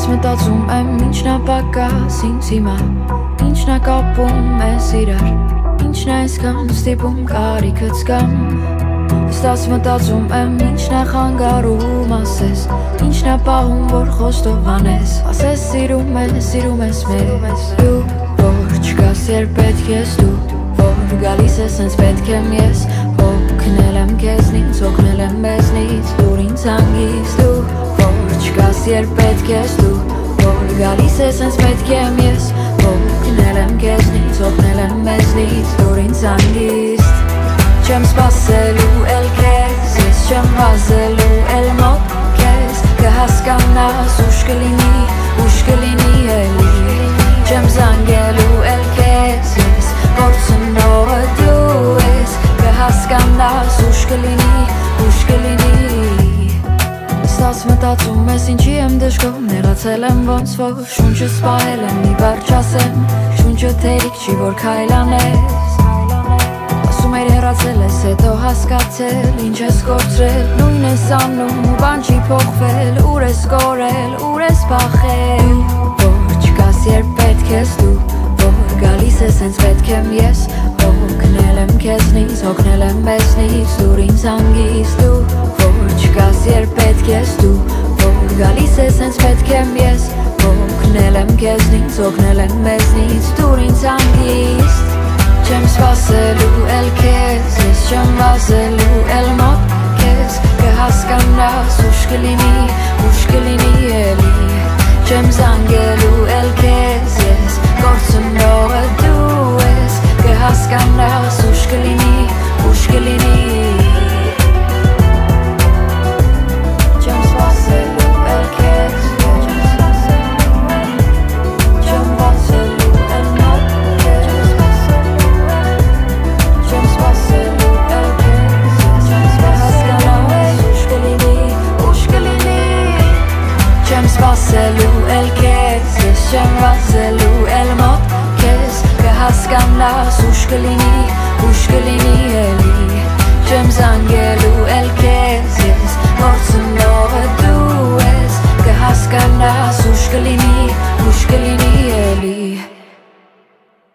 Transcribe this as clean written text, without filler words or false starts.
մտածում եմ ինչն է պակաս ինձ հիմա, ինչն է կապում ես իրար, ինչն է այսքան ստիպում կարիքըց կամ Ստաց մտածում եմ ինչն է խանգարում ասես, ինչն է պահում որ խոստով անես Ասես սիրում ես մեզ, դու որ չկաս երբ պետք ես դու Որ գալիս ես հենց պետք եմ ես Հոգնել եմ քեզնից, հոգնել եմ մեզնից Դուր ինձ հանգիստ դու Որ չկաս երբ պետք ես դու Որ գալիս ես հենց պետք եմ ես Հոգնել եմ քեզնից, հոգնել եմ մեզնից Դուր ինձ հանգիստ Չեմ սպասելու էլ քեզ Ես չեմ վազելու էլ մոտ քեզ Կհասկանաս ուշ կլինի էլի Չեմ զանգելու էլ քեզ Ես գործնողը դու ես Կհասկանաս ուշ կլինի Ստաց մտածում ես ինչի եմ դժգոհ Նեղացել եմ ոնց որ շունչս պահել եմ Մի բառ չասեմ շունչը թերիկ չի որ քայլանես Ասում էր հեռացել ես հետո հասկացել Ինչ ես կորցրել նույն ես անում ու բան չի փոխվել Ուր ես կորել, ուր ես փախել Որ չկաս երբ պետք ես դու Որ գալիս ես հենց պետք եմ ես Հոգնել եմ քեզնից, հոգնել եմ մեզնից Դուր ինձ հանգիստ դու Որ չկաս երբ պետք ես դու Որ գալիս ես հենց պետք եմ ես Հոգնել եմ քեզնից, հոգնել եմ մեզնից Դուր ինձ հանգիստ Չեմ սպասելու էլ քեզ Ես չեմ վազելու էլ մոտ քեզ Կհասկանաս ուշ կլինի էլի Չեմ զանգելու էլ քեզ Ես գործնողը դու ես Կհասկանաս ուշ կլինի Չեմ սպասելու էլ քեզ Չեմ վազելու էլ մոտ Չեմ սպասելու էլ քեզ Ես չեմ վազելու էլ մոտ քեզ Կհասկանաս ուշ կլինի էլի Չեմ զանգելու էլ քեզ Ես գործնողը դու ես Կհասկանաս ուշ կլինի էլի